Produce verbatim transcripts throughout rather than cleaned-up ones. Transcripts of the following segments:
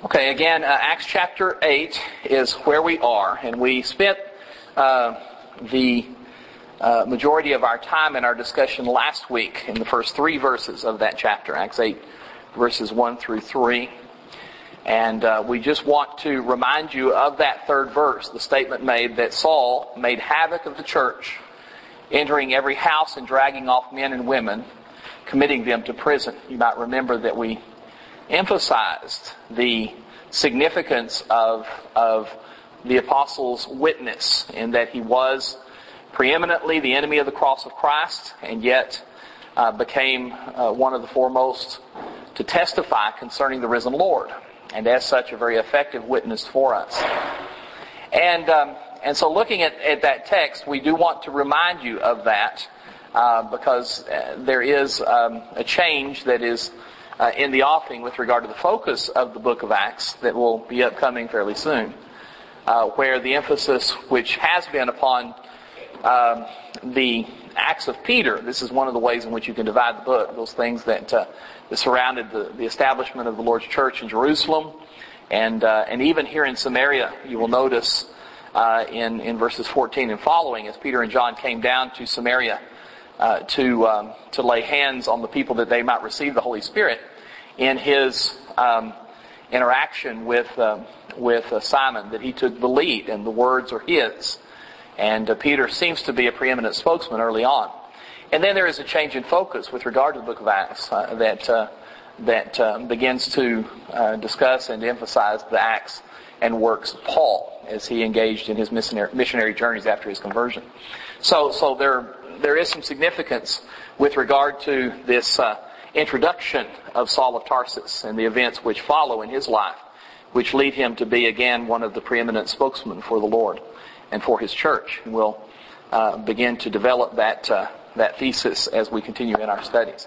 Okay, again, uh, Acts chapter eight is where we are, and we spent uh, the uh, majority of our time in our discussion last week in the first three verses of that chapter, Acts eight, verses one through three. And uh, we just want to remind you of that third verse, the statement made that Saul made havoc of the church, entering every house and dragging off men and women, committing them to prison. You might remember that we emphasized the significance of of the apostle's witness in that he was preeminently the enemy of the cross of Christ, and yet uh, became uh, one of the foremost to testify concerning the risen Lord, and as such a very effective witness for us. And um, and so looking at, at that text, we do want to remind you of that uh, because uh, there is um, a change that is Uh, in the offing with regard to the focus of the book of Acts that will be upcoming fairly soon, uh, where the emphasis which has been upon um, the Acts of Peter. This is one of the ways in which you can divide the book, those things that, uh, that surrounded the, the establishment of the Lord's church in Jerusalem, and uh, and even here in Samaria. You will notice uh, in, in verses fourteen and following, as Peter and John came down to Samaria uh, to um, to lay hands on the people that they might receive the Holy Spirit, in his um, interaction with um, with uh, Simon, that he took the lead and the words are his. And uh, Peter seems to be a preeminent spokesman early on. And then there is a change in focus with regard to the book of Acts uh, that uh, that uh, begins to uh, discuss and emphasize the acts and works of Paul as he engaged in his missionary, missionary journeys after his conversion. So so there there is some significance with regard to this Uh, introduction of Saul of Tarsus and the events which follow in his life, which lead him to be again one of the preeminent spokesmen for the Lord and for his church. And we'll uh, begin to develop that uh, that thesis as we continue in our studies.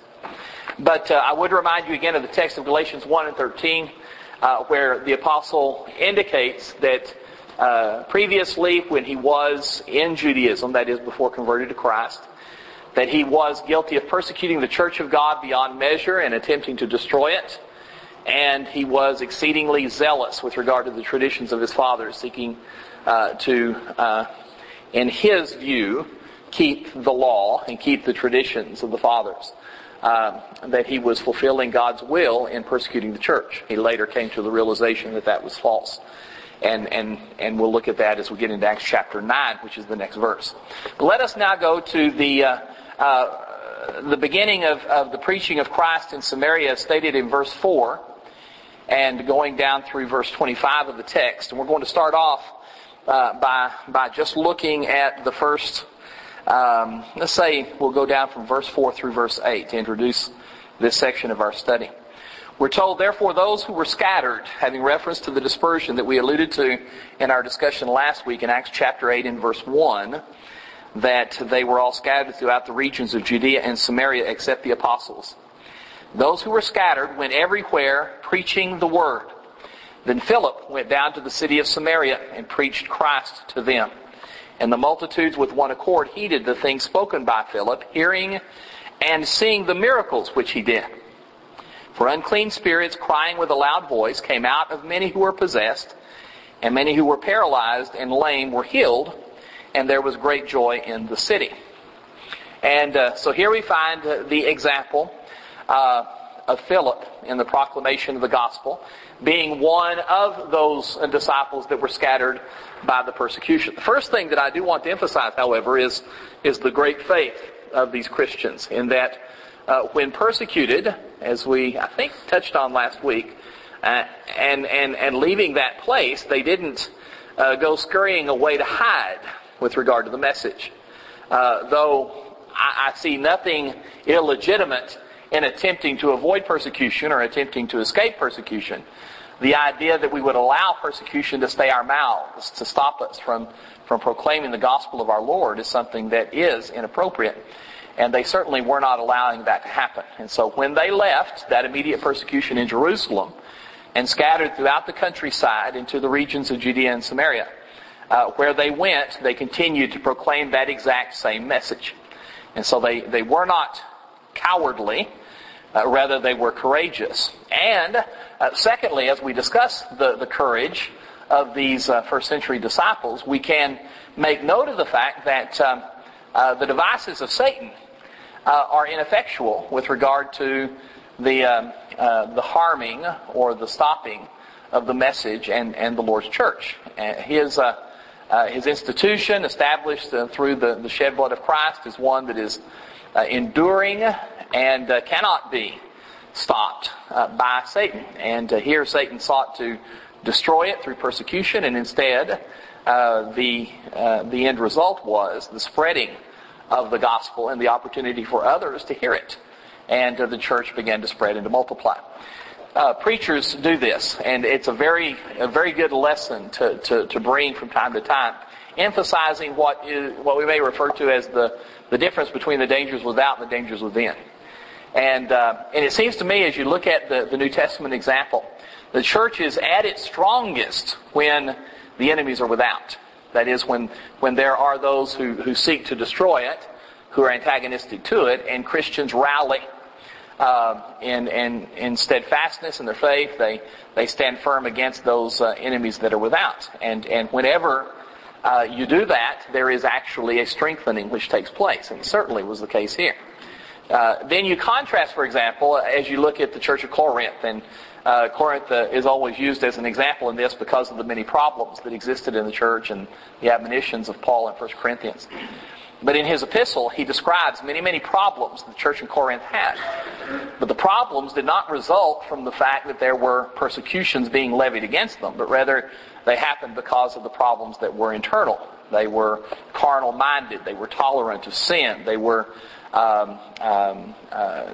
But uh, I would remind you again of the text of Galatians one and thirteen, uh, where the apostle indicates that uh, previously when he was in Judaism, that is before converted to Christ, that he was guilty of persecuting the church of God beyond measure and attempting to destroy it. And he was exceedingly zealous with regard to the traditions of his fathers, seeking uh, to, uh, in his view, keep the law and keep the traditions of the fathers. Uh, that he was fulfilling God's will in persecuting the church. He later came to the realization that that was false. And, and, and we'll look at that as we get into Acts chapter nine, which is the next verse. But let us now go to the... Uh, Uh, the beginning of, of the preaching of Christ in Samaria, stated in verse four, and going down through verse twenty-five of the text. And we're going to start off uh, by by just looking at the first, um, let's say we'll go down from verse four through verse eight to introduce this section of our study. We're told, therefore, those who were scattered, having reference to the dispersion that we alluded to in our discussion last week in Acts chapter eight and verse one, that they were all scattered throughout the regions of Judea and Samaria except the apostles. Those who were scattered went everywhere preaching the word. Then Philip went down to the city of Samaria and preached Christ to them. And the multitudes with one accord heeded the things spoken by Philip, hearing and seeing the miracles which he did. For unclean spirits, crying with a loud voice, came out of many who were possessed, and many who were paralyzed and lame were healed, and there was great joy in the city. And uh, so here we find uh, the example uh, of Philip in the proclamation of the gospel, being one of those uh, disciples that were scattered by the persecution. The first thing that I do want to emphasize, however, is, is the great faith of these Christians, in that uh, when persecuted, as we, I think, touched on last week, uh, and, and, and leaving that place, they didn't uh, go scurrying away to hide with regard to the message. Uh, though I, I see nothing illegitimate in attempting to avoid persecution or attempting to escape persecution, the idea that we would allow persecution to stay our mouths, to stop us from, from proclaiming the gospel of our Lord, is something that is inappropriate. And they certainly were not allowing that to happen. And so when they left that immediate persecution in Jerusalem and scattered throughout the countryside into the regions of Judea and Samaria, Uh, where they went, they continued to proclaim that exact same message. And so they, they were not cowardly, uh, rather they were courageous. And uh, Uh, secondly, as we discuss the, the courage of these uh, first century disciples, we can make note of the fact that um, uh, the devices of Satan uh, are ineffectual with regard to the um, uh, the harming or the stopping of the message and, and the Lord's church. Uh, his uh, uh, his institution, established uh, through the, the shed blood of Christ, is one that is uh, enduring and uh, cannot be stopped uh, by Satan. And uh, here Satan sought to destroy it through persecution, and instead uh, the uh, the end result was the spreading of the gospel and the opportunity for others to hear it. And uh, the church began to spread and to multiply. Uh, preachers do this, and it's a very a very good lesson to, to, to bring from time to time, emphasizing what is what we may refer to as the, the difference between the dangers without and the dangers within. And uh, and it seems to me, as you look at the, the New Testament example, the church is at its strongest when the enemies are without. That is, when when there are those who, who seek to destroy it, who are antagonistic to it, and Christians rally uh, in, in in steadfastness in their faith. They they stand firm against those uh, enemies that are without. And and whenever uh, you do that, there is actually a strengthening which takes place, and it certainly was the case here. Uh, then you contrast, for example, as you look at the church of Corinth, and uh, Corinth uh, is always used as an example in this because of the many problems that existed in the church and the admonitions of Paul in First Corinthians. But in his epistle, he describes many, many problems the church in Corinth had. But the problems did not result from the fact that there were persecutions being levied against them, but rather they happened because of the problems that were internal. They were carnal-minded. They were tolerant of sin. They were um, um, uh,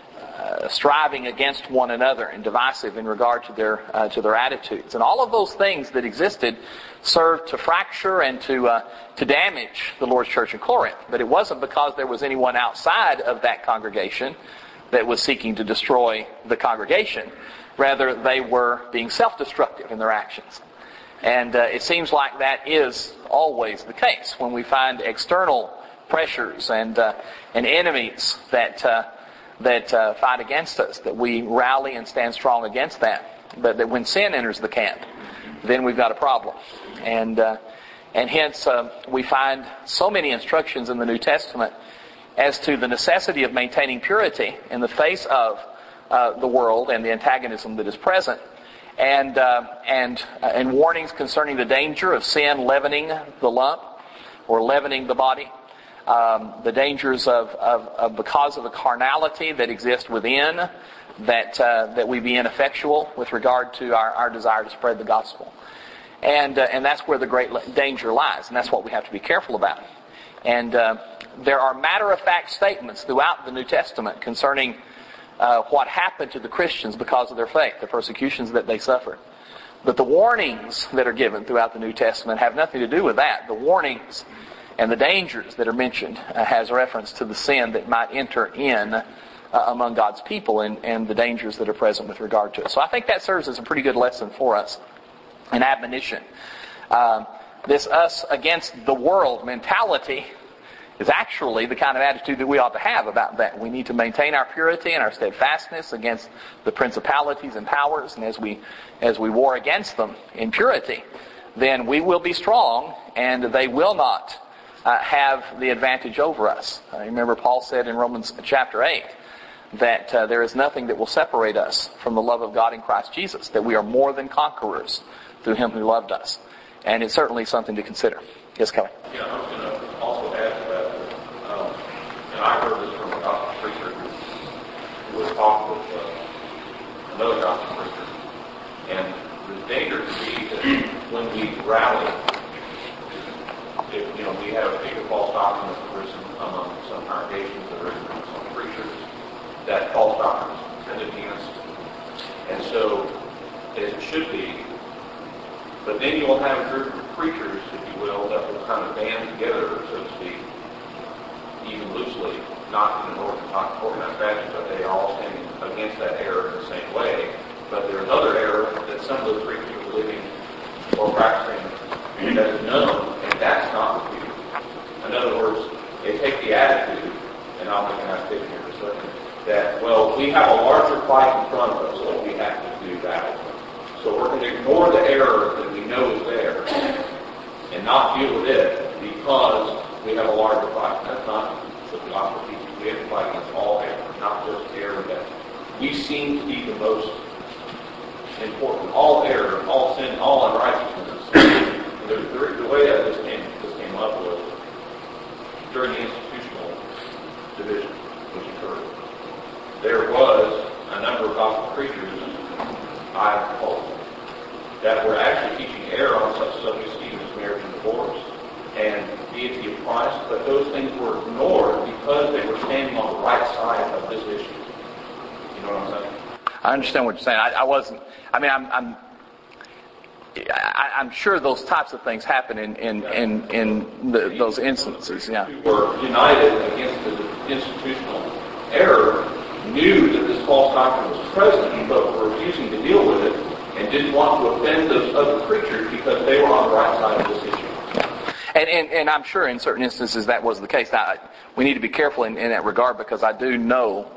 uh, striving against one another and divisive in regard to their uh, to their attitudes. And all of those things that existed served to fracture and to uh, to damage the Lord's church in Corinth. But it wasn't because there was anyone outside of that congregation that was seeking to destroy the congregation. Rather, they were being self-destructive in their actions. And uh, it seems like that is always the case when we find external pressures and uh, and enemies that uh, that uh, fight against us, that we rally and stand strong against that. But that when sin enters the camp, then we've got a problem. And uh, and hence uh, we find so many instructions in the New Testament as to the necessity of maintaining purity in the face of uh, the world and the antagonism that is present. And uh, and uh, and warnings concerning the danger of sin leavening the lump or leavening the body, um, the dangers of, of, of because of the carnality that exists within, that uh, that we be ineffectual with regard to our, our desire to spread the gospel, and uh, and that's where the great danger lies, and that's what we have to be careful about. And uh, there are matter-of-fact statements throughout the New Testament concerning Uh, what happened to the Christians because of their faith, the persecutions that they suffered. But the warnings that are given throughout the New Testament have nothing to do with that. The warnings and the dangers that are mentioned uh, has reference to the sin that might enter in uh, among God's people and, and the dangers that are present with regard to it. So I think that serves as a pretty good lesson for us, an admonition. Uh, this us against the world mentality is actually the kind of attitude that we ought to have about that. We need to maintain our purity and our steadfastness against the principalities and powers, and as we as we war against them in purity, then we will be strong, and they will not uh, have the advantage over us. I remember Paul said in Romans chapter eight that uh, there is nothing that will separate us from the love of God in Christ Jesus, that we are more than conquerors through Him who loved us. And it's certainly something to consider. Yes, Kelly? Yeah, I was going to also add to that. Um, and I heard this from a gospel preacher who, who was talking with uh, another gospel preacher. And the danger could be that when we rally, if, you know, we have a false doctrine that's arisen among some congregations, that arisen among some preachers, that false doctrine is defended against. And so, as it should be, but then you'll have a group of preachers, if you will, that will kind of band together, so to speak, even loosely, not in an organized fashion, but they are all standing against that error in the same way. But there's other error that some of those preachers are living or practicing that is known, and that's not the view. In other words, they take the attitude, and I'll make a nice statement here for a second, that, well, we have a larger fight in front of us, so we have to do that. ignore the error that we know is there and not deal with it because we have a larger fight. That's not what the gospel teaches. We have to fight against all error, not just error that we seem to be the most important. All error, all sin, all unrighteousness. The, the, the way that this came, this came up was during the institutional division which occurred. There was a number of gospel preachers, I hope, that were actually teaching error on such subjects as marriage and divorce and deity of Christ, but those things were ignored because they were standing on the right side of this issue. You know what I'm saying? I understand what you're saying. I, I wasn't. I mean, I'm. I'm I, I'm sure those types of things happen in in in, in the, those instances. Yeah. Who were united against the institutional error, knew that this false doctrine was present, but were refusing to deal with it and didn't want to offend those other preachers because they were on the right side of this issue. And, and, and I'm sure in certain instances that was the case. Now, we need to be careful in, in that regard because I do know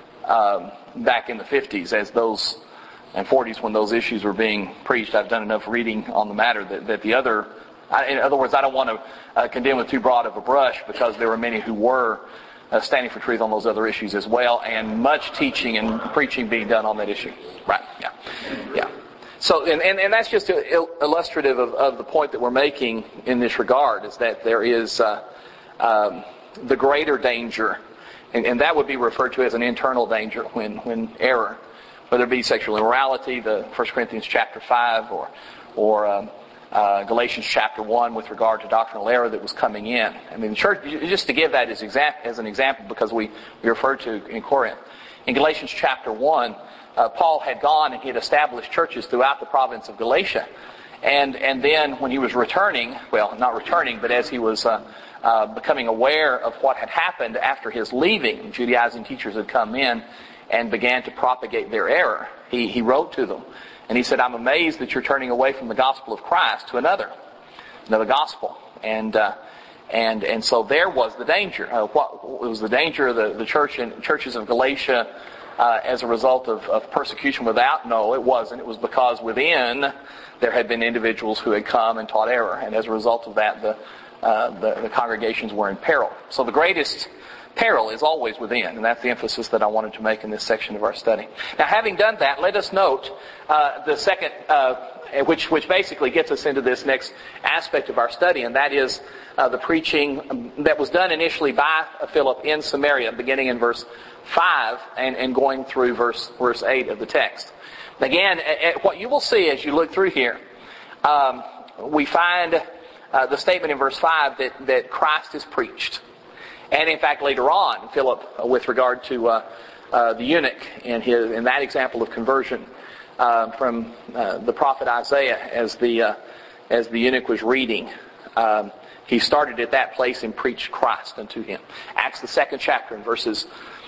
um, back in the fifties as those and forties when those issues were being preached, I've done enough reading on the matter that, that the other, in other words, I don't want to uh, condemn with too broad of a brush because there were many who were uh, standing for truth on those other issues as well, and much teaching and preaching being done on that issue. Right, yeah, yeah. So, and, and, and that's just illustrative of, of the point that we're making in this regard, is that there is uh, um, the greater danger, and, and that would be referred to as an internal danger when, when error, whether it be sexual immorality, the First Corinthians chapter five, or or um, uh, Galatians chapter one with regard to doctrinal error that was coming in. I mean, the church, just to give that as, exam- as an example, because we, we referred to in Corinth. In Galatians chapter one, uh, Paul had gone and he had established churches throughout the province of Galatia. And and then when he was returning, well, not returning, but as he was uh, uh, becoming aware of what had happened after his leaving, Judaizing teachers had come in and began to propagate their error. He he wrote to them, and he said, "I'm amazed that you're turning away from the gospel of Christ to another, another gospel." And uh, and and so there was the danger. Uh, what was the danger of the the church and churches of Galatia uh, as a result of, of persecution without? No, it wasn't. It was because within there had been individuals who had come and taught error, and as a result of that, the uh, the, the congregations were in peril. So the greatest peril is always within, and that's the emphasis that I wanted to make in this section of our study. Now, having done that, let us note uh, the second, uh, which which basically gets us into this next aspect of our study, and that is uh, the preaching that was done initially by Philip in Samaria, beginning in verse five and, and going through verse verse eight of the text. Again, what you will see as you look through here, um, we find uh, the statement in verse five that, that Christ is preached. And in fact, later on, Philip, with regard to uh, uh, the eunuch in his in that example of conversion uh, from uh, the prophet Isaiah, as the uh, as the eunuch was reading, um, he started at that place and preached Christ unto him. Acts the second chapter, in verses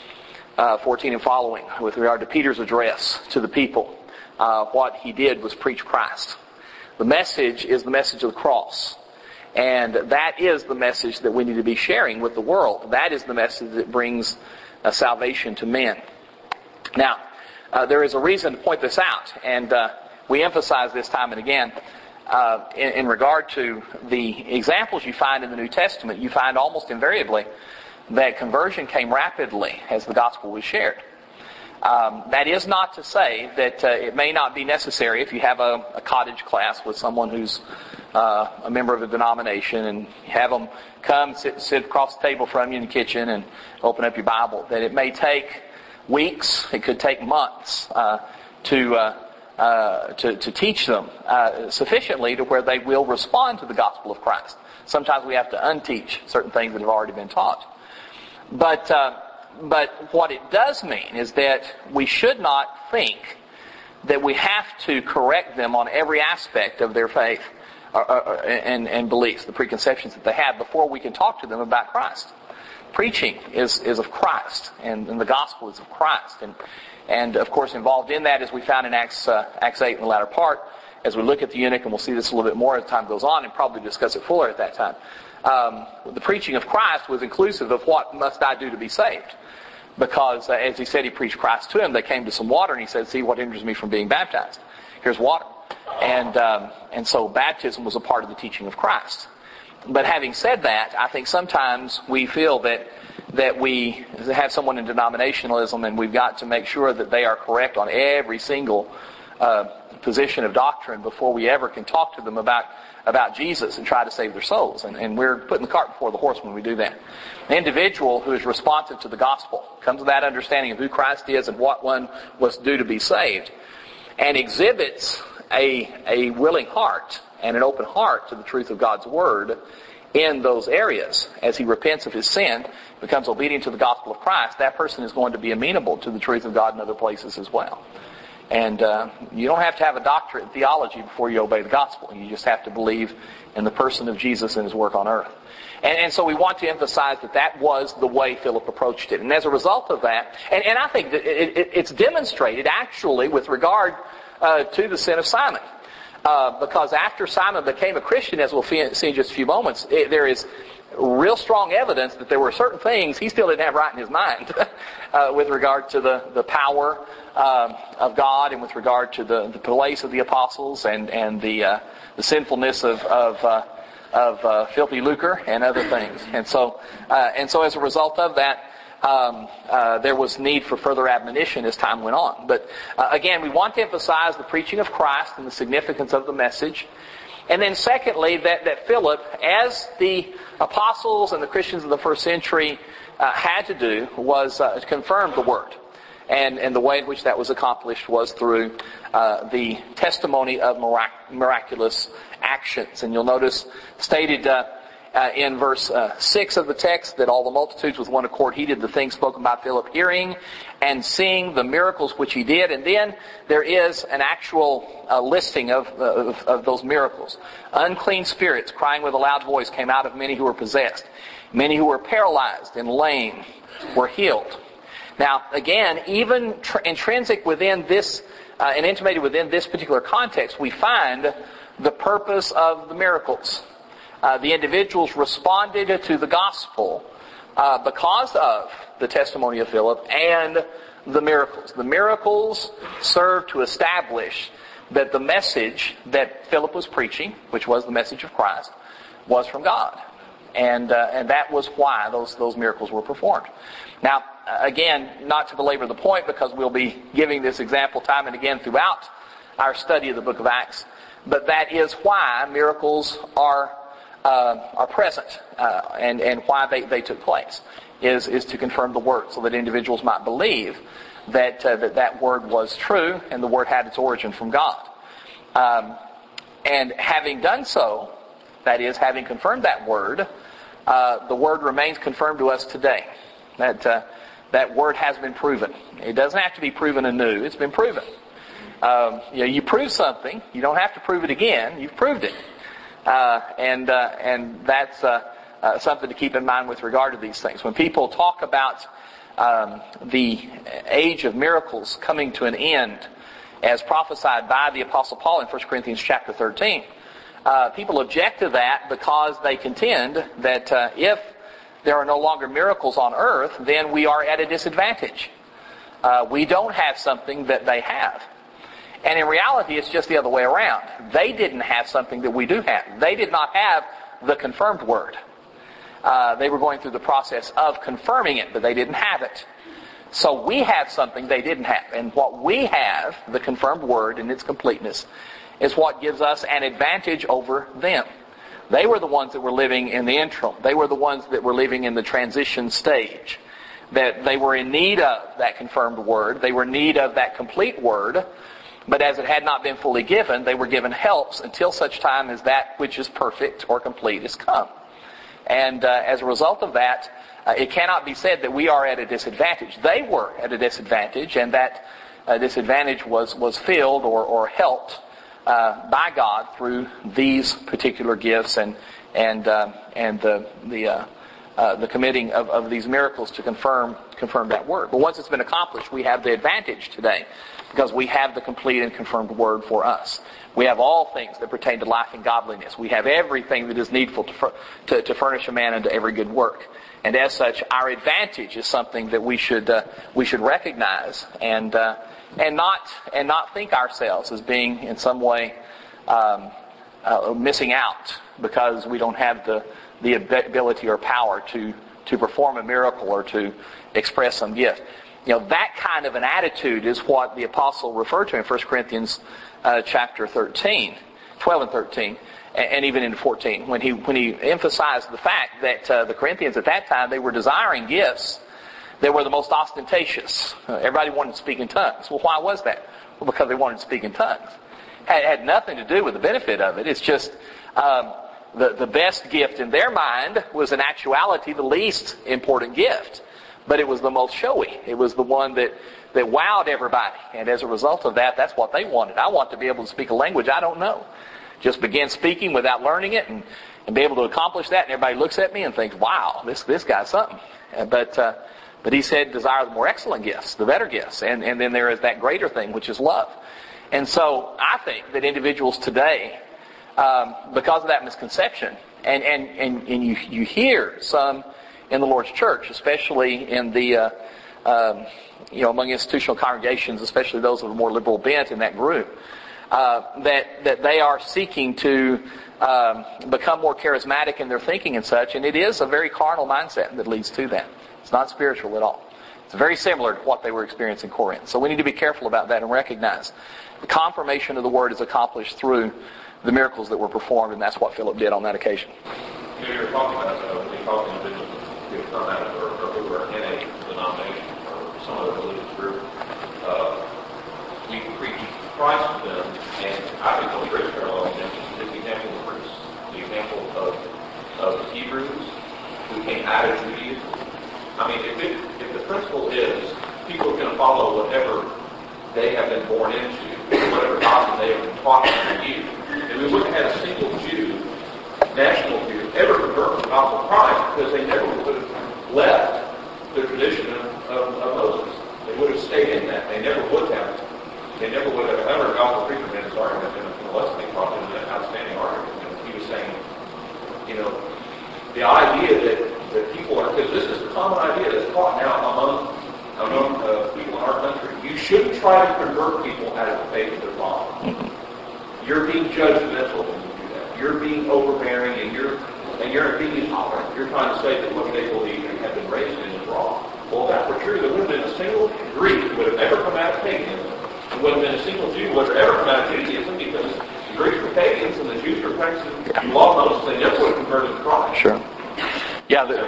uh, fourteen and following, with regard to Peter's address to the people, uh, what he did was preach Christ. The message is the message of the cross. And that is the message that we need to be sharing with the world. That is the message that brings uh, salvation to men. Now, uh, there is a reason to point this out, and uh, we emphasize this time and again. Uh, in, in regard to the examples you find in the New Testament, you find almost invariably that conversion came rapidly as the gospel was shared. Um, that is not to say that uh, it may not be necessary if you have a, a cottage class with someone who's uh, a member of a denomination, and have them come sit, sit across the table from you in the kitchen and open up your Bible, that it may take weeks, it could take months uh, to, uh, uh, to to teach them uh, sufficiently to where they will respond to the gospel of Christ. Sometimes we have to unteach certain things that have already been taught. But uh, But what it does mean is that we should not think that we have to correct them on every aspect of their faith or, or, and, and beliefs, the preconceptions that they have, before we can talk to them about Christ. Preaching is, is of Christ, and, and the gospel is of Christ. And, and of course, involved in that, as we found in Acts, uh, Acts eight in the latter part, as we look at the eunuch, and we'll see this a little bit more as time goes on, and probably discuss it fuller at that time. Um, the preaching of Christ was inclusive of what must I do to be saved. Because, uh, as he said, he preached Christ to him. They came to some water, and he said, "See what hinders me from being baptized? Here's water." And um, and so baptism was a part of the teaching of Christ. But having said that, I think sometimes we feel that that we have someone in denominationalism and we've got to make sure that they are correct on every single uh, position of doctrine before we ever can talk to them about about Jesus and try to save their souls. And, and we're putting the cart before the horse when we do that. An individual who is responsive to the gospel comes to that understanding of who Christ is and what one was due to be saved, and exhibits a, a willing heart and an open heart to the truth of God's Word in those areas. As he repents of his sin, becomes obedient to the gospel of Christ, that person is going to be amenable to the truth of God in other places as well. And uh, you don't have to have a doctorate in theology before you obey the gospel. You just have to believe in the person of Jesus and his work on earth. And, and so we want to emphasize that that was the way Philip approached it. And as a result of that, and, and I think that it, it, it's demonstrated actually with regard uh, to the sin of Simon. Uh, because after Simon became a Christian, as we'll see in just a few moments, it, there is real strong evidence that there were certain things he still didn't have right in his mind uh, with regard to the, the power uh, of God and with regard to the, the place of the apostles and, and the, uh, the sinfulness of, of, uh, of uh, filthy lucre and other things. And so, uh, and so as a result of that, Um, uh, there was need for further admonition as time went on. But uh, again, we want to emphasize the preaching of Christ and the significance of the message. And then secondly, that, that Philip, as the apostles and the Christians of the first century uh, had to do, was uh, confirm the word. And, and the way in which that was accomplished was through uh, the testimony of mirac- miraculous actions. And you'll notice stated uh, Uh, in verse uh, six of the text, that all the multitudes with one accord heeded the things spoken by Philip, hearing and seeing the miracles which he did. And then there is an actual uh, listing of, uh, of, of those miracles. Unclean spirits, crying with a loud voice, came out of many who were possessed. Many who were paralyzed and lame were healed. Now, again, even tr- intrinsic within this, uh, and intimated within this particular context, we find the purpose of the miracles. Uh, the individuals responded to the gospel uh, because of the testimony of Philip and the miracles. The miracles served to establish that the message that Philip was preaching, which was the message of Christ, was from God. And uh, and that was why those, those miracles were performed. Now, again, not to belabor the point, because we'll be giving this example time and again throughout our study of the book of Acts, but that is why miracles are Uh, are present uh, and, and why they, they took place is, is to confirm the word so that individuals might believe that, uh, that that word was true and the word had its origin from God. Um, and having done so, that is, having confirmed that word, uh, the word remains confirmed to us today. That, uh, that word has been proven. It doesn't have to be proven anew. It's been proven. Um, you know, you prove something, you don't have to prove it again. You've proved it. Uh, and uh, and that's uh, uh, something to keep in mind with regard to these things. When people talk about um, the age of miracles coming to an end, as prophesied by the Apostle Paul in First Corinthians chapter thirteen, uh, people object to that because they contend that uh, if there are no longer miracles on earth, then we are at a disadvantage. Uh, we don't have something that they have. And in reality, it's just the other way around. They didn't have something that we do have. They did not have the confirmed word. Uh, they were going through the process of confirming it, but they didn't have it. So we have something they didn't have. And what we have, the confirmed word in its completeness, is what gives us an advantage over them. They were the ones that were living in the interim. They were the ones that were living in the transition stage. That they were in need of that confirmed word. They were in need of that complete word. But as it had not been fully given, they were given helps until such time as that which is perfect or complete is come. And uh, as a result of that, uh, it cannot be said that we are at a disadvantage. They were at a disadvantage, and that uh, disadvantage was, was filled or, or helped uh, by God through these particular gifts and and uh, and the the uh, uh, the committing of, of these miracles to confirm confirm that word. But once it's been accomplished, we have the advantage today, because we have the complete and confirmed word for us. We have all things that pertain to life and godliness. We have everything that is needful to, to, to furnish a man unto every good work. And as such, our advantage is something that we should uh, we should recognize and uh, and not and not think ourselves as being in some way um, uh, missing out because we don't have the the ability or power to to perform a miracle or to express some gift. You know, that kind of an attitude is what the apostle referred to in First Corinthians uh, chapter thirteen, twelve and thirteen, and even in fourteen, when he when he emphasized the fact that uh, the Corinthians at that time, they were desiring gifts that were the most ostentatious. Uh, everybody wanted to speak in tongues. Well, why was that? Well, because they wanted to speak in tongues. It had nothing to do with the benefit of it. It's just um, the the best gift in their mind was in actuality the least important gift. But it was the most showy. It was the one that, that wowed everybody. And as a result of that, that's what they wanted. I want to be able to speak a language I don't know. Just begin speaking without learning it and, and be able to accomplish that. And everybody looks at me and thinks, wow, this this guy's something. But uh, but he said, desire the more excellent gifts, the better gifts. And, and then there is that greater thing, which is love. And so I think that individuals today, um, because of that misconception, and, and, and, and you, you hear some in the Lord's church, especially in the, uh, um, you know, among institutional congregations, especially those of a more liberal bent in that group, uh, that that they are seeking to um, become more charismatic in their thinking and such, and it is a very carnal mindset that leads to that. It's not spiritual at all. It's very similar to what they were experiencing in Corinth. So we need to be careful about that and recognize the confirmation of the word is accomplished through the miracles that were performed, and that's what Philip did on that occasion. You know, you're talking about uh, when you're talking to individuals who have come out of or, or who are in a denomination or some other religious group, uh, we preach Christ to them, and I think the great parallel example is the example of priests, the example of of the Hebrews who came out of Judaism. I mean, if it, if the principle is people are going to follow whatever they have been born into, whatever doctrine they have been taught for you, and we wouldn't have a single Jew, national Jew, ever convert to the gospel of Christ because they never would have left the tradition of, of, of Moses. They would have stayed in that. They never would have. They never would have. I remember a gospel preacher made this argument in the lesson he taught in an outstanding argument. And he was saying, you know, the idea that, that people are, because this is a common idea that's taught now among among uh, people in our country. You shouldn't try to convert people out of the faith of their father. You're being judgmental when you do that. You're being overbearing, and you're and you're being intolerant. You're trying to say that what they believe and have been raised in is wrong. Well, if that were true, there would have been a single Greek who would have ever come out of paganism. There would have been a single Jew who would have ever come out of Judaism because the Greeks were pagans and the Jews were practicing yeah. law of Moses. They never would have converted to Christ. Sure. Yeah, the,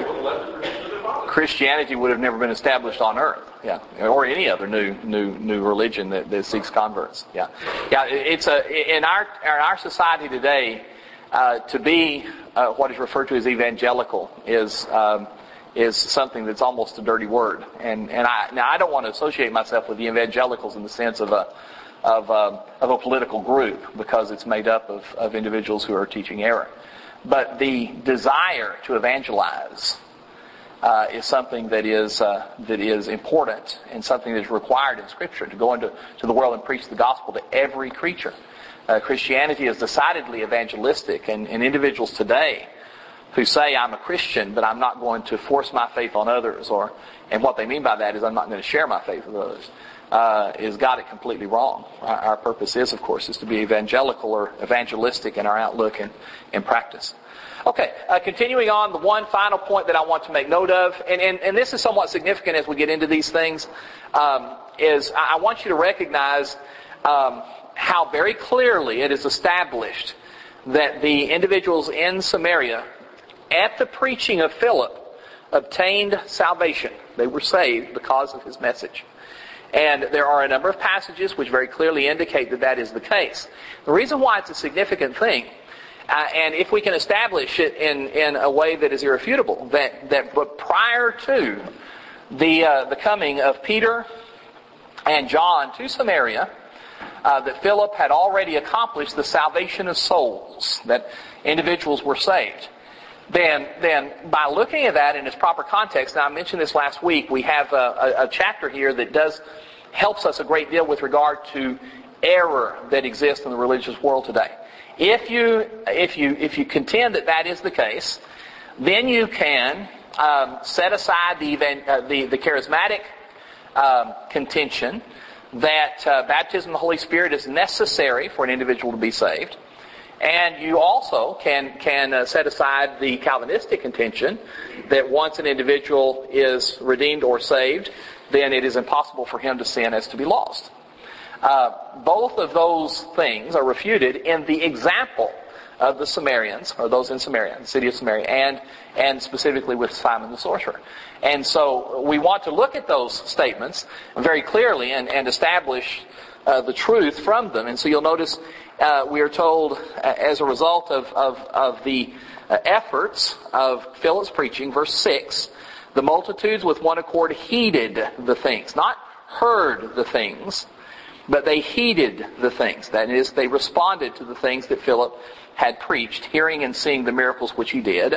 Christianity would have never been established on earth. Yeah, or any other new new new religion that, that seeks converts. Yeah, yeah. It's a in our in our society today. Uh, to be uh, what is referred to as evangelical is um, is something that's almost a dirty word, and and I now I don't want to associate myself with the evangelicals in the sense of a of a, of a political group because it's made up of, of individuals who are teaching error, but the desire to evangelize uh, is something that is uh, that is important and something that is required in Scripture to go into to the world and preach the gospel to every creature. Uh, Christianity is decidedly evangelistic, and, and individuals today who say, I'm a Christian, but I'm not going to force my faith on others, or and what they mean by that is I'm not going to share my faith with others, uh, is got it completely wrong. Our, our purpose is, of course, is to be evangelical or evangelistic in our outlook and, and practice. Okay, uh, continuing on, the one final point that I want to make note of, and, and, and this is somewhat significant as we get into these things, um, is I want you to recognize um, how very clearly it is established that the individuals in Samaria, at the preaching of Philip, obtained salvation. They were saved because of his message. And there are a number of passages which very clearly indicate that that is the case. The reason why it's a significant thing, uh, and if we can establish it in, in a way that is irrefutable, that, that but prior to the, uh, the coming of Peter and John to Samaria, Uh, that Philip had already accomplished the salvation of souls, that individuals were saved. Then, then by looking at that in its proper context, now I mentioned this last week, we have a, a, a chapter here that does helps us a great deal with regard to error that exists in the religious world today. If you if you if you contend that that is the case, then you can um, set aside the event, uh, the the charismatic um, contention that uh, baptism in the Holy Spirit is necessary for an individual to be saved. And you also can can uh, set aside the Calvinistic contention that once an individual is redeemed or saved, then it is impossible for him to sin as to be lost. Uh, both of those things are refuted in the example of the Samaritans, or those in Samaria, the city of Samaria, and and specifically with Simon the sorcerer. And so we want to look at those statements very clearly and, and establish uh, the truth from them. And so you'll notice uh, we are told uh, as a result of, of, of the uh, efforts of Philip's preaching, verse six, the multitudes with one accord heeded the things, not heard the things, but they heeded the things. That is, they responded to the things that Philip had preached, hearing and seeing the miracles which he did.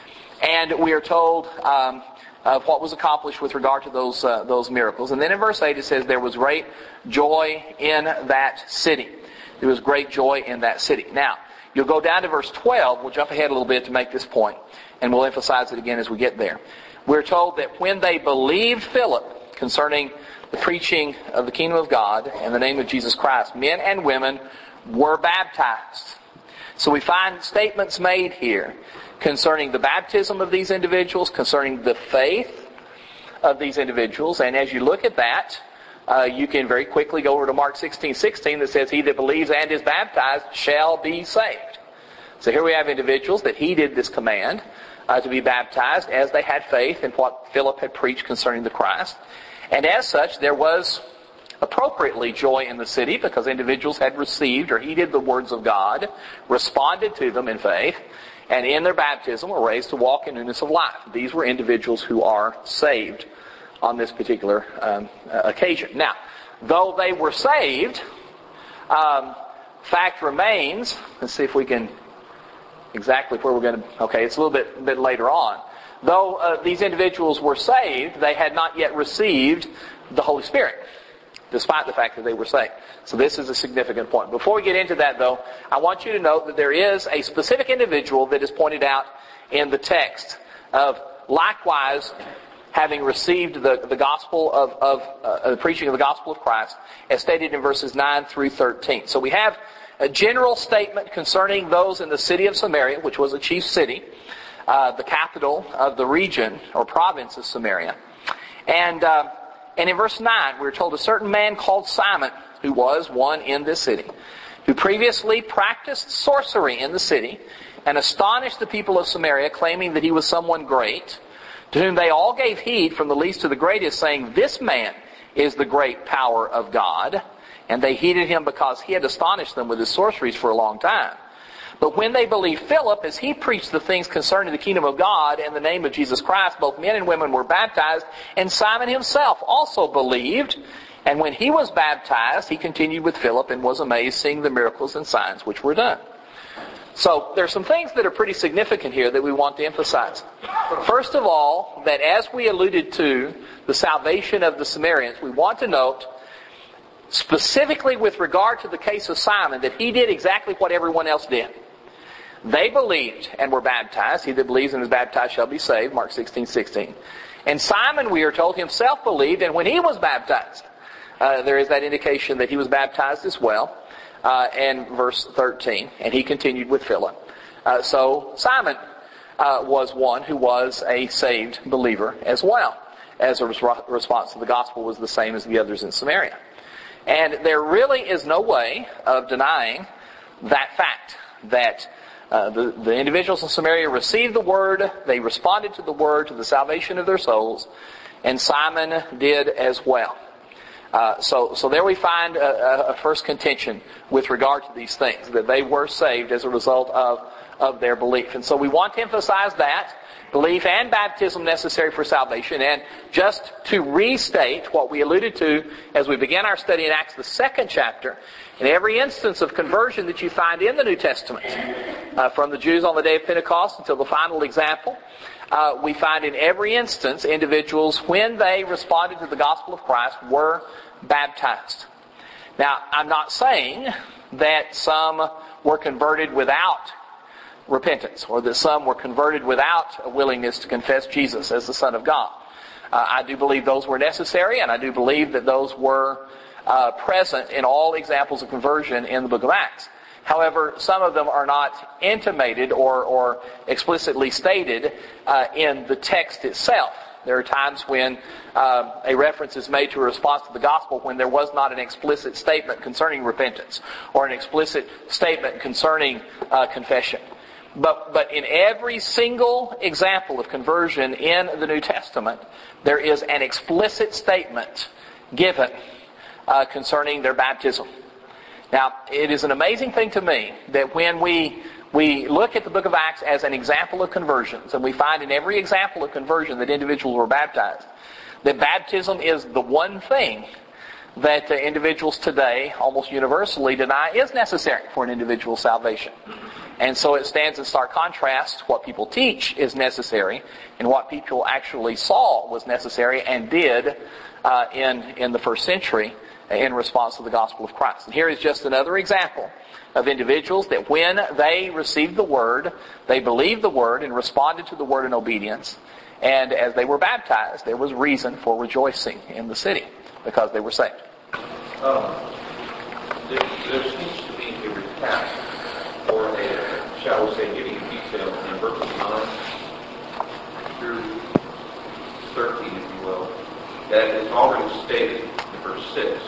And we are told um, of what was accomplished with regard to those uh, those miracles. And then in verse eight it says, there was great joy in that city. There was great joy in that city. Now, you'll go down to verse twelve. We'll jump ahead a little bit to make this point, and we'll emphasize it again as we get there. We're told that when they believed Philip concerning the preaching of the kingdom of God in the name of Jesus Christ, men and women were baptized. So we find statements made here concerning the baptism of these individuals, concerning the faith of these individuals. And as you look at that, uh, you can very quickly go over to Mark sixteen sixteen that says, he that believes and is baptized shall be saved. So here we have individuals that heeded this command uh, to be baptized as they had faith in what Philip had preached concerning the Christ. And as such, there was appropriately joy in the city because individuals had received or heeded the words of God, responded to them in faith, and in their baptism were raised to walk in newness of life. These were individuals who are saved on this particular um, occasion. Now, though they were saved, um, fact remains, let's see if we can exactly where we're going to, okay, it's a little bit, bit later on. Though uh, these individuals were saved, they had not yet received the Holy Spirit, despite the fact that they were saved. So this is a significant point. Before we get into that, though, I want you to note that there is a specific individual that is pointed out in the text of likewise having received the, the gospel of, of uh, the preaching of the gospel of Christ, as stated in verses nine through thirteen. So we have a general statement concerning those in the city of Samaria, which was a chief city, uh, the capital of the region or province of Samaria. And uh, And in verse nine, we're told a certain man called Simon, who was one in this city, who previously practiced sorcery in the city and astonished the people of Samaria, claiming that he was someone great, to whom they all gave heed from the least to the greatest, saying, this man is the great power of God. And they heeded him because he had astonished them with his sorceries for a long time. But when they believed Philip, as he preached the things concerning the kingdom of God in the name of Jesus Christ, both men and women were baptized, and Simon himself also believed. And when he was baptized, he continued with Philip and was amazed, seeing the miracles and signs which were done. So there's some things that are pretty significant here that we want to emphasize. First of all, that as we alluded to the salvation of the Samaritans, we want to note specifically with regard to the case of Simon that he did exactly what everyone else did. They believed and were baptized. He that believes and is baptized shall be saved, Mark sixteen sixteen. And Simon, we are told, himself believed, and when he was baptized, uh, there is that indication that he was baptized as well, uh, and verse thirteen, and he continued with Philip. Uh, so Simon uh, was one who was a saved believer as well, as a res- response to the gospel was the same as the others in Samaria. And there really is no way of denying that fact, that uh, the, the individuals in Samaria received the word, they responded to the word, to the salvation of their souls, and Simon did as well. Uh, so, so there we find a, a first contention with regard to these things, that they were saved as a result of, of their belief. And so we want to emphasize that. Belief and baptism necessary for salvation. And just to restate what we alluded to as we began our study in Acts, the second chapter, in every instance of conversion that you find in the New Testament, uh, from the Jews on the day of Pentecost until the final example, uh, we find in every instance individuals, when they responded to the gospel of Christ, were baptized. Now, I'm not saying that some were converted without repentance, or that some were converted without a willingness to confess Jesus as the Son of God. Uh, I do believe those were necessary, and I do believe that those were uh, present in all examples of conversion in the book of Acts. However, some of them are not intimated or, or explicitly stated uh, in the text itself. There are times when uh, a reference is made to a response to the gospel when there was not an explicit statement concerning repentance or an explicit statement concerning uh, confession. But, but in every single example of conversion in the New Testament, there is an explicit statement given uh, concerning their baptism. Now, it is an amazing thing to me that when we we look at the book of Acts as an example of conversions, and we find in every example of conversion that individuals were baptized, that baptism is the one thing that uh, individuals today almost universally deny is necessary for an individual's salvation. And so it stands in stark contrast what people teach is necessary and what people actually saw was necessary and did uh, in, in the first century in response to the gospel of Christ. And here is just another example of individuals that when they received the Word, they believed the Word and responded to the Word in obedience. And as they were baptized, there was reason for rejoicing in the city because they were saved. Um, there, there seems to be a recap, or a, shall we say, giving detail in verses nine through thirteen, if you will, that is already stated in verse six.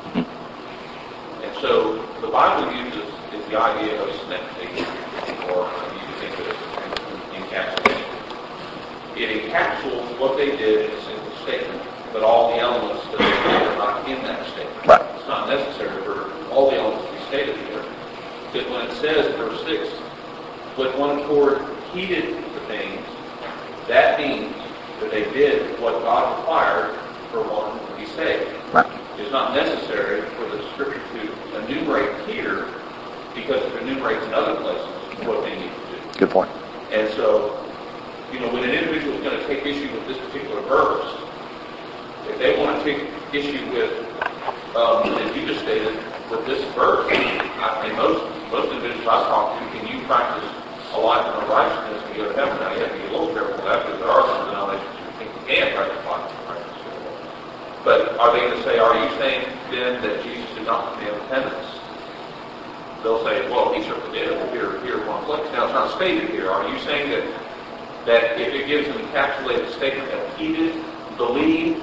And so the Bible uses is the idea of cementation, or you can think of it as encapsulation. It encapsulates what they did in a single statement, but all the elements that they did are not in that statement. Right. It's not necessary for all the elements to be stated here. But when it says in verse six, with one accord heeded the things, that means that they did what God required for one to be saved. Right. It's not necessary for the Scripture to enumerate here because it enumerates in other places what they need to do. Good point. And so, you know, when an individual is going to take issue with this particular verse, if they want to take issue with, um, as you just stated, with this verse, I mean, most, most individuals I've talked to, can you practice a life of righteousness and go to heaven? Now, you have to be a little careful with that because there are some denominations who think you can practice life of righteousness. But are they going to say, are you saying then that Jesus did not command repentance? They'll say, well, he certainly did. Well, here, here, one place. Now, it's not stated here. Are you saying that that if it gives an encapsulated statement that heeded, believed,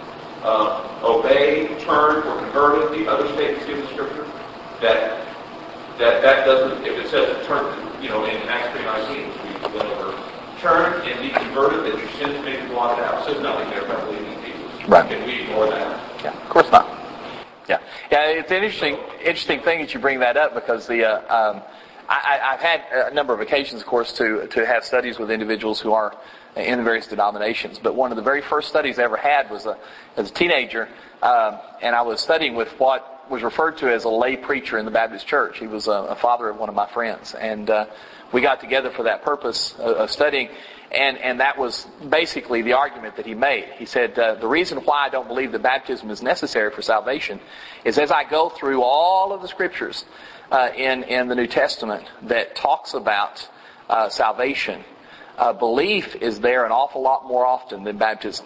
uh, obeyed, turned, or converted, the other statements given in Scripture, that that that doesn't, if it says turn, you know, in Acts three nineteen, which we went over, turn and be converted, that your sins may be blotted out. It says nothing there about believing in Jesus. Right. Can we ignore that? Yeah, of course not. Yeah, yeah. It's an interesting, interesting thing that you bring that up because the uh, um, I, I've had a number of occasions, of course, to to have studies with individuals who are in the various denominations. But one of the very first studies I ever had was a, as a teenager, um, and I was studying with what was referred to as a lay preacher in the Baptist church. He was a, a father of one of my friends, and uh, we got together for that purpose of, of studying. And, and that was basically the argument that he made. He said, uh, the reason why I don't believe that baptism is necessary for salvation is as I go through all of the scriptures uh, in, in the New Testament that talks about uh, salvation, uh, belief is there an awful lot more often than baptism.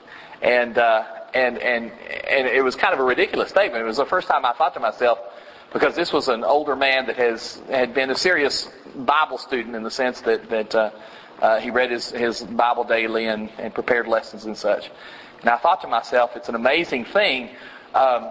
And, uh, and, and, and it was kind of a ridiculous statement. It was the first time I thought to myself, because this was an older man that has had been a serious Bible student in the sense that, that uh, Uh, he read his, his Bible daily and, and prepared lessons and such. And I thought to myself, it's an amazing thing um,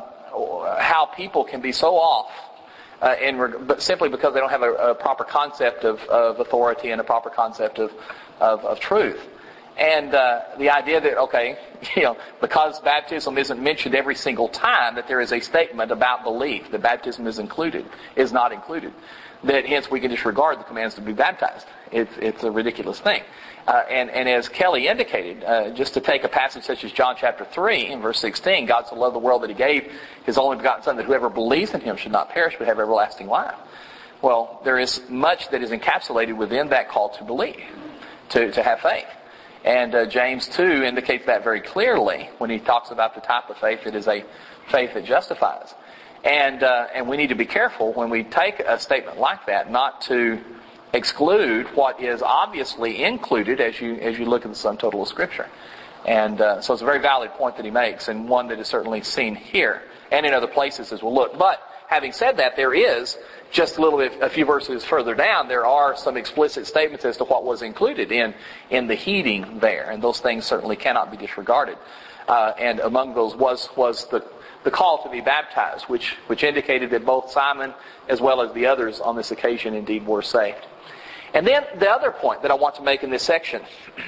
how people can be so off uh, in reg- but simply because they don't have a, a proper concept of, of authority and a proper concept of, of, of truth. And uh, the idea that, okay, you know, because baptism isn't mentioned every single time, that there is a statement about belief, that baptism is included, is not included. That hence we can disregard the commands to be baptized. It's, it's a ridiculous thing. Uh, and, and as Kelly indicated, uh, just to take a passage such as John chapter three in verse sixteen, God so loved the world that He gave His only begotten Son, that whoever believes in Him should not perish but have everlasting life. Well, there is much that is encapsulated within that call to believe, to, to have faith. And uh, James two indicates that very clearly when he talks about the type of faith that is a faith that justifies. And uh, and we need to be careful when we take a statement like that, not to exclude what is obviously included as you as you look at the sum total of Scripture. And uh, so it's a very valid point that he makes, and one that is certainly seen here and in other places as we'll look. But having said that, there is, just a little bit, a few verses further down, there are some explicit statements as to what was included in, in the heating there. And those things certainly cannot be disregarded. Uh, and among those was, was the, the call to be baptized, which, which indicated that both Simon as well as the others on this occasion indeed were saved. And then the other point that I want to make in this section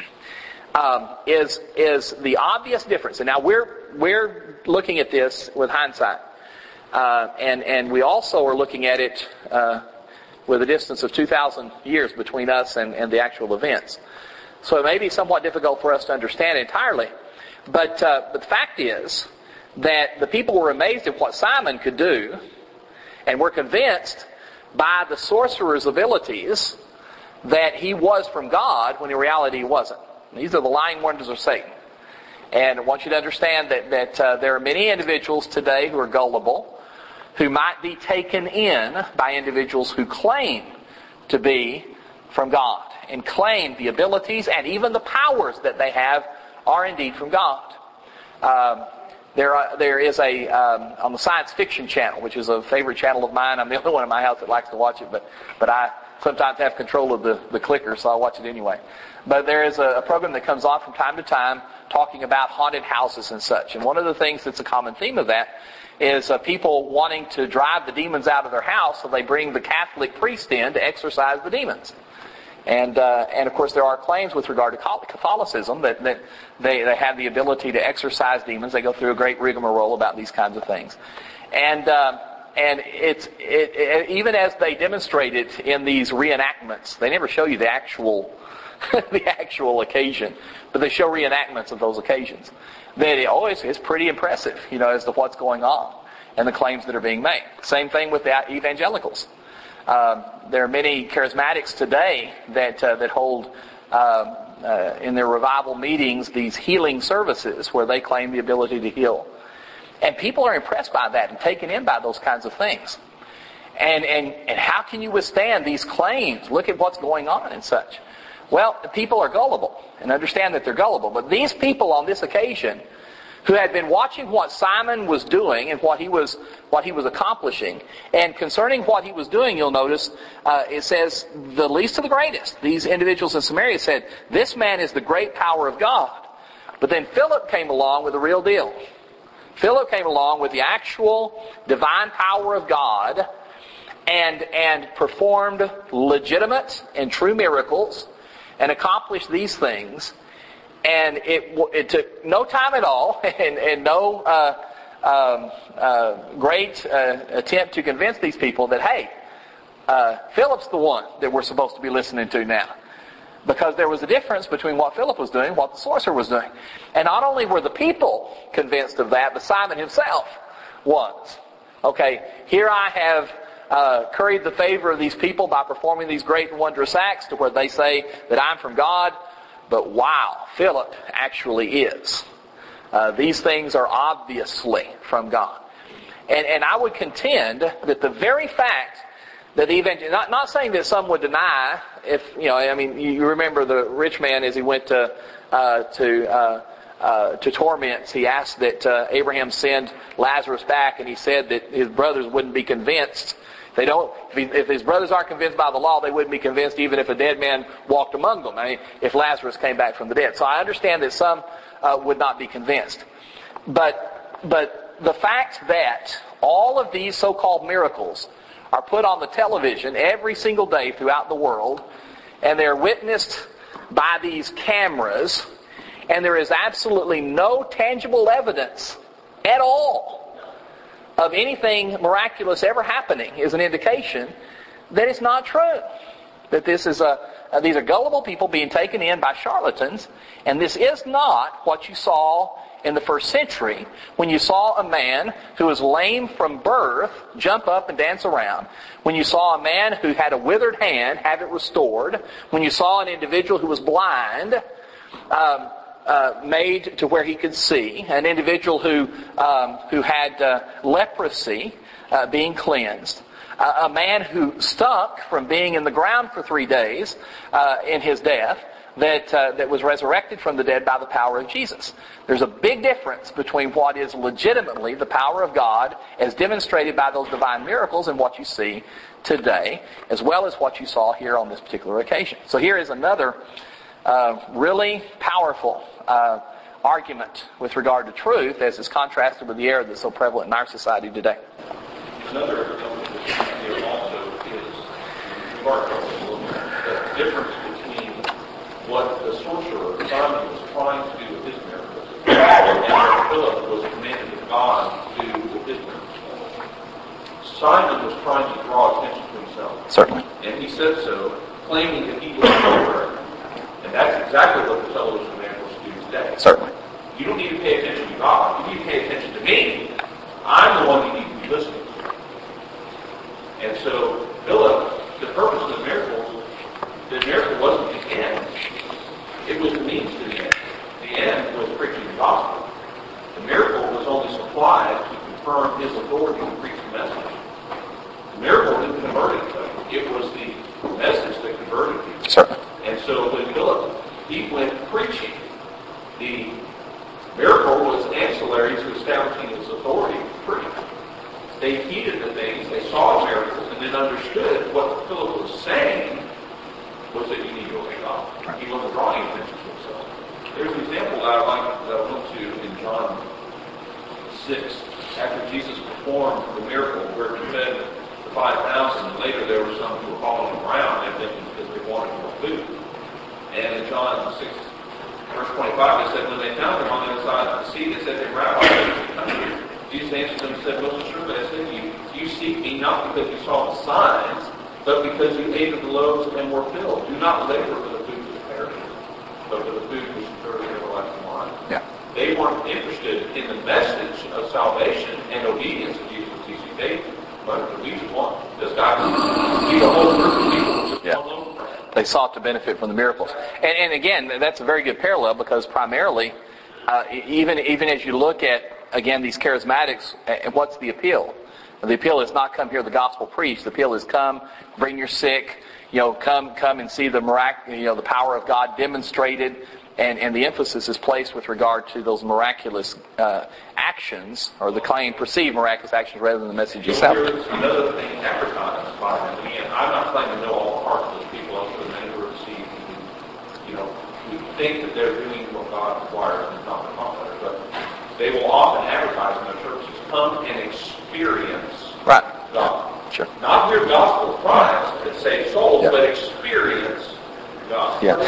um, is, is the obvious difference. And now we're, we're looking at this with hindsight. Uh, and, and we also are looking at it uh, with a distance of two thousand years between us and, and the actual events. So it may be somewhat difficult for us to understand entirely. But, uh, but the fact is that the people were amazed at what Simon could do and were convinced by the sorcerer's abilities that he was from God when in reality he wasn't. These are the lying wonders of Satan. And I want you to understand that, that uh, there are many individuals today who are gullible, who might be taken in by individuals who claim to be from God and claim the abilities and even the powers that they have are indeed from God. Um, there, are, there is a um, on the Science Fiction Channel, which is a favorite channel of mine. I'm the only one in my house that likes to watch it, but but I sometimes have control of the, the clicker, so I watch it anyway. But there is a, a program that comes on from time to time talking about haunted houses and such. And one of the things that's a common theme of that is uh, people wanting to drive the demons out of their house, so they bring the Catholic priest in to exorcise the demons. And uh, and of course there are claims with regard to Catholicism that, that they, they have the ability to exorcise demons. They go through a great rigmarole about these kinds of things. And uh, and it's it, it, even as they demonstrate it in these reenactments, they never show you the actual the actual occasion, but they show reenactments of those occasions. That it always is pretty impressive, you know, as to what's going on and the claims that are being made. Same thing with the evangelicals. Um, there are many charismatics today that uh, that hold uh, uh, in their revival meetings these healing services where they claim the ability to heal, and people are impressed by that and taken in by those kinds of things. And and and how can you withstand these claims? Look at what's going on and such. Well, the people are gullible and understand that they're gullible. But these people on this occasion, who had been watching what Simon was doing and what he was what he was accomplishing, and concerning what he was doing, you'll notice uh, it says the least of the greatest. These individuals in Samaria said, "This man is the great power of God." But then Philip came along with the real deal. Philip came along with the actual divine power of God, and and performed legitimate and true miracles, and accomplished these things. And it, it took no time at all and, and no uh, um, uh, great uh, attempt to convince these people that, hey, uh, Philip's the one that we're supposed to be listening to now. Because there was a difference between what Philip was doing and what the sorcerer was doing. And not only were the people convinced of that, but Simon himself was. Okay, here I have uh, curried the favor of these people by performing these great and wondrous acts to where they say that I'm from God. But wow, Philip actually is. Uh, these things are obviously from God. And and I would contend that the very fact that the evangel not not saying that some would deny, if you know, I mean, you remember the rich man as he went to uh, to uh, uh, to torments, he asked that uh, Abraham send Lazarus back, and he said that his brothers wouldn't be convinced. They don't. If, he, if his brothers aren't convinced by the law, they wouldn't be convinced even if a dead man walked among them. I mean, if Lazarus came back from the dead. So I understand that some uh, would not be convinced, but but the fact that all of these so-called miracles are put on the television every single day throughout the world, and they're witnessed by these cameras, and there is absolutely no tangible evidence at all of anything miraculous ever happening, is an indication that it's not true. That this is a, uh, these are gullible people being taken in by charlatans, and this is not what you saw in the first century when you saw a man who was lame from birth jump up and dance around, when you saw a man who had a withered hand have it restored, when you saw an individual who was blind um, Uh, made to where he could see, an individual who um, who had uh, leprosy uh, being cleansed, Uh, a man who stunk from being in the ground for three days uh, in his death, that uh, that was resurrected from the dead by the power of Jesus. There's a big difference between what is legitimately the power of God as demonstrated by those divine miracles and what you see today, as well as what you saw here on this particular occasion. So here is another uh, really powerful uh, argument with regard to truth as is contrasted with the error that's so prevalent in our society today. Another element here also is the difference between what the sorcerer Simon was trying to do with his miracles and what Philip was commanded of God to do with his miracles. Simon was trying to draw attention to himself. Certainly. And he said so, claiming that he was a sorcerer. And that's exactly what the television miracles do today. Certainly. You don't need to pay attention to God. You need to pay attention to me. I'm the one you need to be listening to. And so, Philip, the purpose of the miracles, the miracle wasn't the end. It was the means to the end. The end was preaching the gospel. The miracle was only supplied to confirm his authority to preach the message. The miracle didn't convert anybody. It was the message that converted people. Certainly. And so when Philip, he went preaching, the miracle was ancillary to establishing his authority to preach. They heeded the things, they saw miracles, and then understood what Philip was saying was that you need to obey God. He wasn't drawing attention to himself. There's an example that I like that I went to in John six. After Jesus performed the miracle where he fed the five thousand, and later there were some who were following him around, evidently because they wanted more food. And in John six, verse twenty-five, it said, when they found him on the other side of the sea, they said to him, Rabbi, why did you come here? Jesus answered them and said, most assuredly I say to you, you seek me not because you saw the signs, but because you ate of the loaves and were filled. Do not labor for the food that perishes, but for the food which endures in everlasting life. Yeah. They weren't interested in the message of salvation and obedience of Jesus' teaching. They wanted we just want this guy to be a whole group of people just yeah. alone. They sought to benefit from the miracles. And, and again, that's a very good parallel because primarily, uh, even even as you look at, again, these charismatics, and what's the appeal? The appeal is not come hear the gospel preached. The appeal is come, bring your sick, you know, come come and see the mirac- you know, the power of God demonstrated, and, and the emphasis is placed with regard to those miraculous uh, actions, or the claim perceived miraculous actions rather than the message itself. Here's another thing advertised by them. Again, I'm not claiming to know all the hearts of those people, I'm sure many who are deceived, who, you know, who think that they're doing what God requires and not the contrary, but they will often advertise in their churches, come and experience right. God. Sure. Not hear gospel of Christ that saves souls, Yeah. but experience God. Yeah.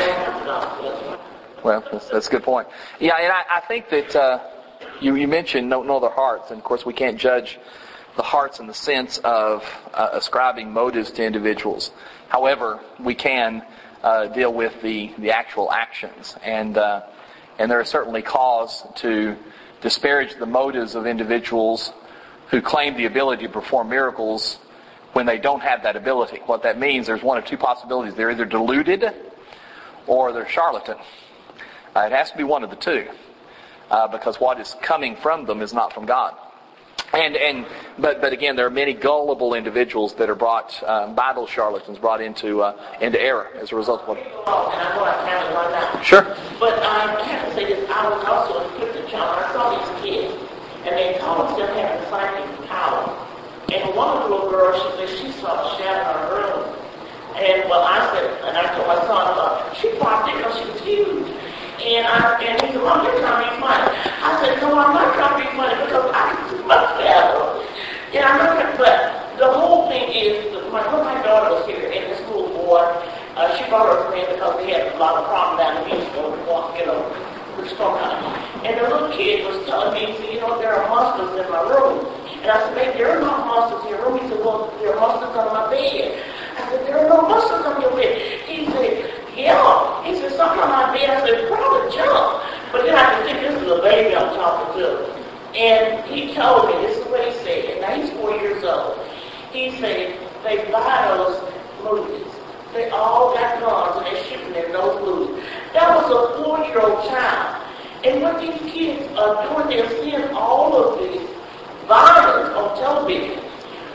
Well, that's, that's a good point. Yeah, and I, I think that uh, you, you mentioned know, know their hearts, and of course we can't judge the hearts in the sense of uh, ascribing motives to individuals. However, we can uh, deal with the, the actual actions, and uh, and there is certainly cause to disparage the motives of individuals who claim the ability to perform miracles when they don't have that ability. What that means, there's one of two possibilities. They're either deluded or they're charlatan. Uh, it has to be one of the two, uh, because what is coming from them is not from God. And and but but again, there are many gullible individuals that are brought uh, by those charlatans, brought into uh, into error as a result of what. And I know I kind of run out. Sure. But um, I have to say this: I was also a Christian child. I saw these kids, and they called themselves having psychic power. And one little girl, she said she saw a shadow in her room. And well, I said, and I told my son, uh, she popped in because she was huge. And I and he said, Mom, you're trying to be funny. I said, no, I'm not trying to be funny because I can see my shadow. And I'm not trying, but the whole thing is, my, when my daughter was here in the school board, uh, she brought her friend because we had a lot of problems down the beach, you know, with storm coming. And the little kid was telling me, he said, you know, there are monsters in my room. And I said, baby, there are no monsters in your room. He said, well, there are monsters on my bed. I said, there are no monsters on your bed. He said, yeah. He said, something on my bed. I said, probably jump. But then I could think this is a baby I'm talking to. And he told me, this is what he said. Now he's four years old. He said, they buy those movies. They all got guns and they're shooting in those movies. That was a four-year-old child. And what these kids are doing, they're seeing all of this violence on television.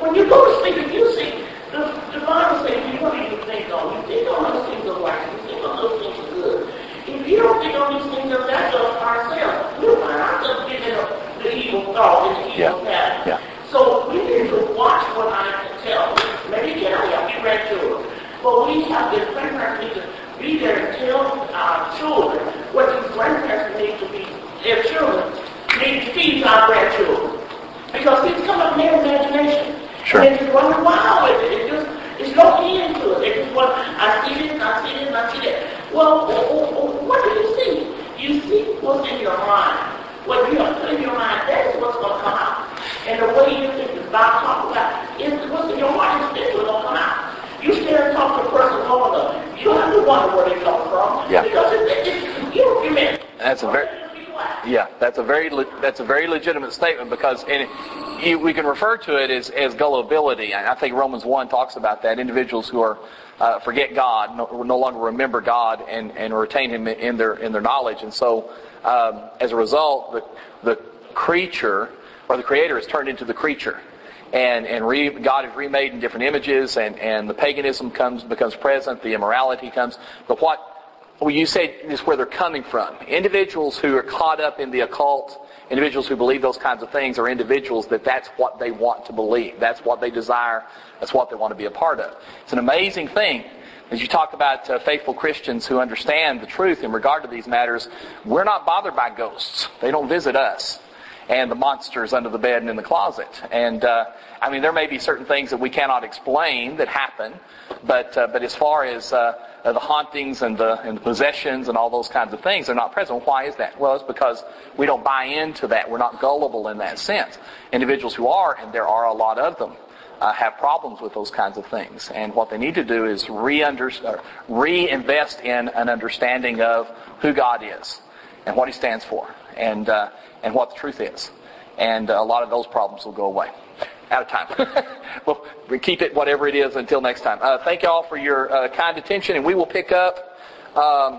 When you go to sleep, if you see, the, the Bible says you don't even think on. You think on those things are right. You think on those things are good. If you don't think on these things, that's us ourselves. We'll find ourselves getting the evil thought and the evil pattern. Yeah. So we need to watch what I can tell. Maybe tell you, we grandchildren. But we have the grandparents need to be there and tell our children what these grandparents need to be, their children need to teach our grandchildren. Because things come up in their imagination. Sure. And they just wonder, wow, it, it just, there's no end to it. They just want, I see this, I see this, I see that. Well, what do you see? You see what's in your mind. What you have put in your mind, that's what's going to come out. And the way you think about talk about is what's in your mind is what's going to come out. You stand and talk to a person long enough, you don't have to wonder where they come from. Yeah. Because it's, it's, you you mean. That's a very, yeah, that's a very, that's a very legitimate statement because and you, we can refer to it as, as gullibility. I think Romans one talks about that. Individuals who are uh, forget God, no, no longer remember God and, and retain Him in their in their knowledge, and so um, as a result, the the creature or the Creator is turned into the creature. And and re, God is remade in different images, and, and the paganism comes becomes present, the immorality comes. But what well, you say is where they're coming from. Individuals who are caught up in the occult, individuals who believe those kinds of things, are individuals that that's what they want to believe. That's what they desire. That's what they want to be a part of. It's an amazing thing. As you talk about uh, faithful Christians who understand the truth in regard to these matters, we're not bothered by ghosts. They don't visit us. And the monsters under the bed and in the closet. And, uh, I mean, there may be certain things that we cannot explain that happen, but, uh, but as far as, uh, uh, the hauntings and the, and the possessions and all those kinds of things, they're not present. Why is that? Well, it's because we don't buy into that. We're not gullible in that sense. Individuals who are, and there are a lot of them, uh, have problems with those kinds of things. And what they need to do is re-under, uh, reinvest in an understanding of who God is and what He stands for. And, uh, and what the truth is. And uh, a lot of those problems will go away. Out of time. Well, we keep it whatever it is until next time. Uh, thank you all for your uh, kind attention, and we will pick up um,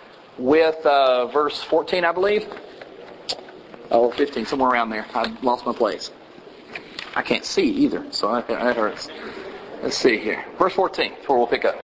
with uh, verse fourteen, I believe. Oh, fifteen, somewhere around there. I lost my place. I can't see either, so that hurts. Let's see here. Verse fourteen is where we'll pick up.